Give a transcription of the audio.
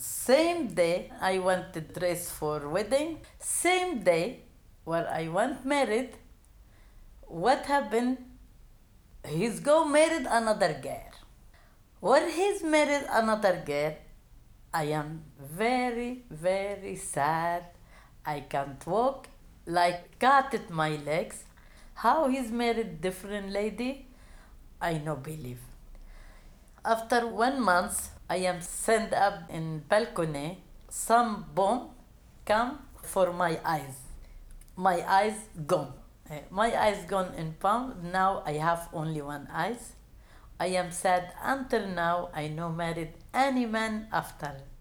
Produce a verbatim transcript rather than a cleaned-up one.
Same day I want to dress for wedding. Same day where I want married. What happened? He's go married another girl. When he's married another girl, I am very, very sad. I can't walk, like cut at my legs. How he's married different lady, I no believe. After one month, I am sent up in balcony. Some bomb come for my eyes. My eyes gone. Eh, My eyes gone in palm. Now I have only one eyes. I am sad until now. I no married any man after